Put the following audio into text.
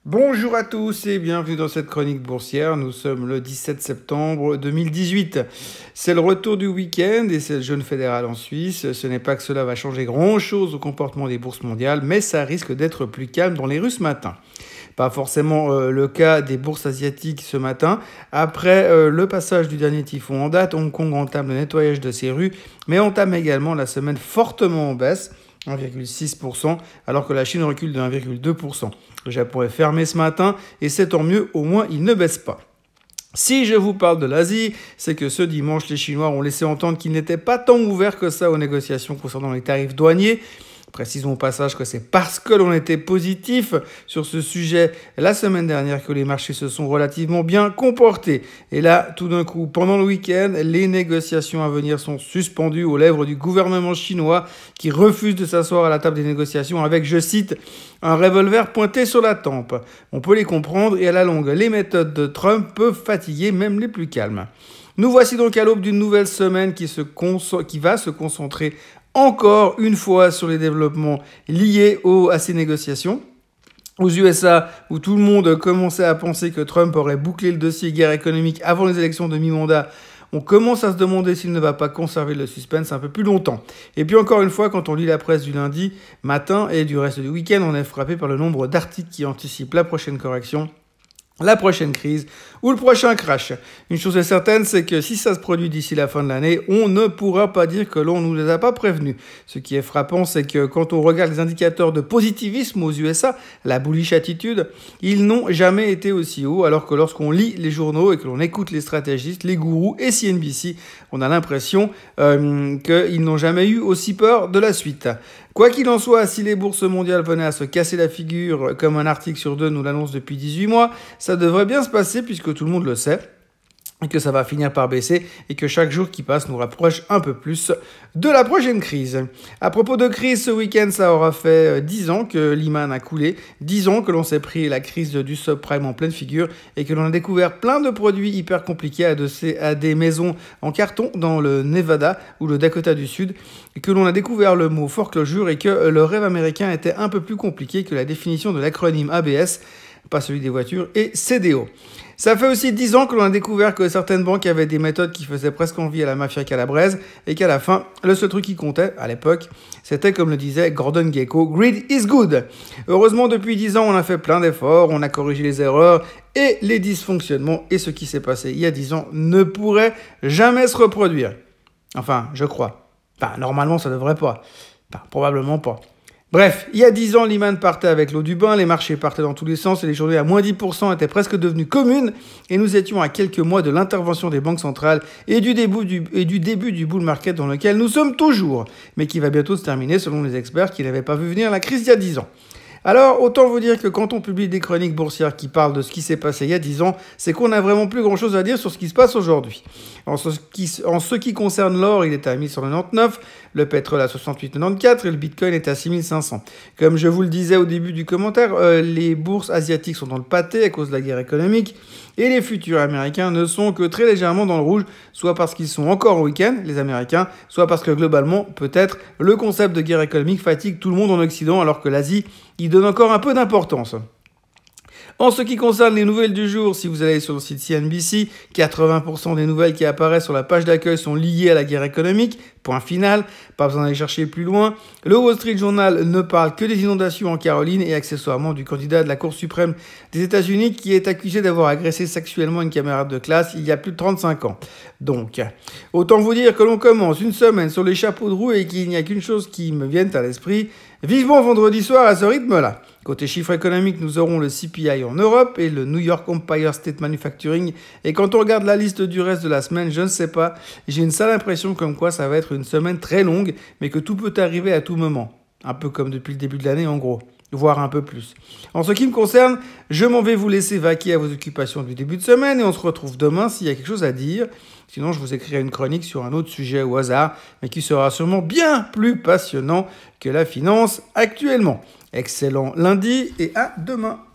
Bonjour à tous et bienvenue dans cette chronique boursière. Nous sommes le 17 septembre 2018. C'est le retour du week-end et c'est le jeûne fédéral en Suisse. Ce n'est pas que cela va changer grand-chose au comportement des bourses mondiales, mais ça risque d'être plus calme dans les rues ce matin. Pas forcément le cas des bourses asiatiques ce matin. Après le passage du dernier typhon en date, Hong Kong entame le nettoyage de ses rues, mais entame également la semaine fortement en baisse. 1,6%, alors que la Chine recule de 1,2%. Le Japon est fermé ce matin, et c'est tant mieux, au moins il ne baisse pas. Si je vous parle de l'Asie, c'est que ce dimanche, les Chinois ont laissé entendre qu'ils n'étaient pas tant ouverts que ça aux négociations concernant les tarifs douaniers. Précisons au passage que c'est parce que l'on était positif sur ce sujet la semaine dernière que les marchés se sont relativement bien comportés. Et là, tout d'un coup, pendant le week-end, les négociations à venir sont suspendues aux lèvres du gouvernement chinois qui refuse de s'asseoir à la table des négociations avec, je cite, un revolver pointé sur la tempe. On peut les comprendre et à la longue, les méthodes de Trump peuvent fatiguer même les plus calmes. Nous voici donc à l'aube d'une nouvelle semaine qui va se concentrer encore une fois sur les développements liés à ces négociations. Aux USA, où tout le monde commençait à penser que Trump aurait bouclé le dossier guerre économique avant les élections de mi-mandat, on commence à se demander s'il ne va pas conserver le suspense un peu plus longtemps. Et puis encore une fois, quand on lit la presse du lundi matin et du reste du week-end, on est frappé par le nombre d'articles qui anticipent la prochaine correction, la prochaine crise ou le prochain crash. Une chose est certaine, c'est que si ça se produit d'ici la fin de l'année, on ne pourra pas dire que l'on ne nous les a pas prévenus. Ce qui est frappant, c'est que quand on regarde les indicateurs de positivisme aux USA, la bullish attitude, ils n'ont jamais été aussi hauts, alors que lorsqu'on lit les journaux et que l'on écoute les stratégistes, les gourous et CNBC, on a l'impression qu'ils n'ont jamais eu aussi peur de la suite. Quoi qu'il en soit, si les bourses mondiales venaient à se casser la figure, comme un article sur deux nous l'annonce depuis 18 mois, ça devrait bien se passer puisque tout le monde le sait, et que ça va finir par baisser, et que chaque jour qui passe nous rapproche un peu plus de la prochaine crise. À propos de crise, ce week-end, ça aura fait 10 ans que Lehman a coulé, 10 ans que l'on s'est pris la crise du subprime en pleine figure, et que l'on a découvert plein de produits hyper compliqués adossés à des maisons en carton dans le Nevada ou le Dakota du Sud, et que l'on a découvert le mot foreclosure, et que le rêve américain était un peu plus compliqué que la définition de l'acronyme ABS, pas celui des voitures, et CDO. Ça fait aussi 10 ans que l'on a découvert que certaines banques avaient des méthodes qui faisaient presque envie à la mafia calabraise et qu'à la fin, le seul truc qui comptait, à l'époque, c'était comme le disait Gordon Gekko, greed is good. Heureusement, depuis 10 ans, on a fait plein d'efforts, on a corrigé les erreurs et les dysfonctionnements, et ce qui s'est passé il y a 10 ans ne pourrait jamais se reproduire. Enfin, je crois. Enfin, normalement, ça devrait pas. Enfin, probablement pas. Bref, il y a 10 ans, Lehman partait avec l'eau du bain, les marchés partaient dans tous les sens et les journées à moins 10% étaient presque devenues communes, et nous étions à quelques mois de l'intervention des banques centrales et du début du bull market dans lequel nous sommes toujours, mais qui va bientôt se terminer selon les experts qui n'avaient pas vu venir la crise il y a 10 ans. Alors, autant vous dire que quand on publie des chroniques boursières qui parlent de ce qui s'est passé il y a 10 ans, c'est qu'on n'a vraiment plus grand-chose à dire sur ce qui se passe aujourd'hui. En ce qui concerne l'or, il est à 1199, le pétrole à 68,94 et le bitcoin est à 6500. Comme je vous le disais au début du commentaire, les bourses asiatiques sont dans le pâté à cause de la guerre économique et les futurs américains ne sont que très légèrement dans le rouge, soit parce qu'ils sont encore au week-end, les Américains, soit parce que globalement, peut-être, le concept de guerre économique fatigue tout le monde en Occident alors que l'Asie y donne encore un peu d'importance. En ce qui concerne les nouvelles du jour, si vous allez sur le site CNBC, 80% des nouvelles qui apparaissent sur la page d'accueil sont liées à la guerre économique. Point final, pas besoin d'aller chercher plus loin. Le Wall Street Journal ne parle que des inondations en Caroline et accessoirement du candidat de la Cour suprême des États-Unis qui est accusé d'avoir agressé sexuellement une camarade de classe il y a plus de 35 ans. Donc, autant vous dire que l'on commence une semaine sur les chapeaux de roue et qu'il n'y a qu'une chose qui me vienne à l'esprit. Vivement vendredi soir à ce rythme-là. Côté chiffres économiques, nous aurons le CPI en Europe et le New York Empire State Manufacturing. Et quand on regarde la liste du reste de la semaine, je ne sais pas, j'ai une sale impression comme quoi ça va être une semaine très longue, mais que tout peut arriver à tout moment. Un peu comme depuis le début de l'année en gros, voire un peu plus. En ce qui me concerne, je m'en vais vous laisser vaquer à vos occupations du début de semaine et on se retrouve demain s'il y a quelque chose à dire. Sinon, je vous écrirai une chronique sur un autre sujet au hasard, mais qui sera sûrement bien plus passionnant que la finance actuellement. Excellent lundi et à demain.